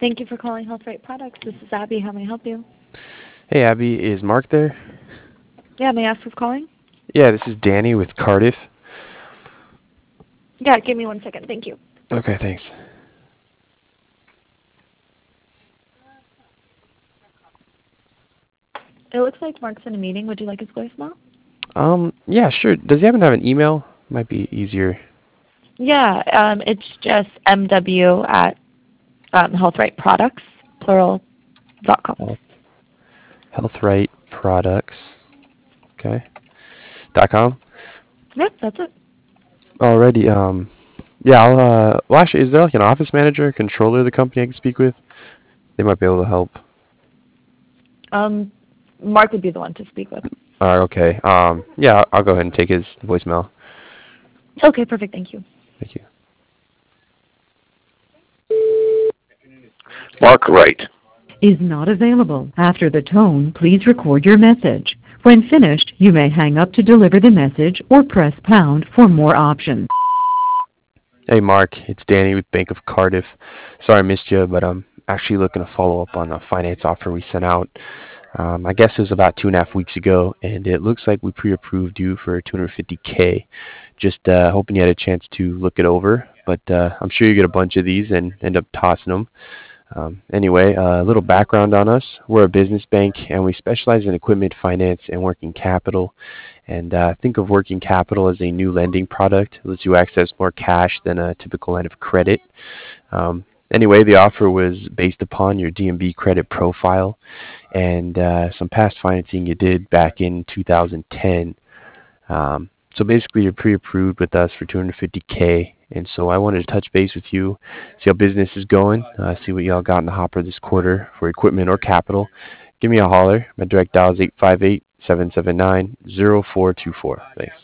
Thank you for calling Health Right Products. This is Abby. How may I help you? Hey, Abby, is Mark there? Yeah, may I ask who's calling? Yeah, this is Danny with Cardiff. Yeah, give me 1 second. Thank you. Okay, thanks. It looks like Mark's in a meeting. Would you like his voicemail? Yeah, sure. Does he happen to have an email? Might be easier. Yeah, it's just MW at healthrightproducts, plural.com. Health Products. Okay. .com. Yep, that's it. Alrighty. Yeah. Well, actually, is there like an office manager, controller of the company I can speak with? They might be able to help. Mark would be the one to speak with. Okay. Yeah, I'll go ahead and take his voicemail. Okay, perfect. Thank you. Thank you. Mark Wright is not available. After the tone, please record your message. When finished, you may hang up to deliver the message or press pound for more options. Hey, Mark. It's Danny with Bank of Cardiff. Sorry I missed you, but I'm actually looking to follow up on a finance offer we sent out. I guess it was about 2.5 weeks ago, and it looks like we pre-approved you for $250K. Just hoping you had a chance to look it over, but I'm sure you get a bunch of these and end up tossing them. Anyway, a little background on us. We're a business bank, and we specialize in equipment finance and working capital. And think of working capital as a new lending product. It lets you access more cash than a typical line of credit. Anyway, the offer was based upon your DMB credit profile and some past financing you did back in 2010. So basically, you're pre-approved with us for $250K. And so I wanted to touch base with you, see how business is going, see what y'all got in the hopper this quarter for equipment or capital. Give me a holler. My direct dial is 858-779-0424. Thanks.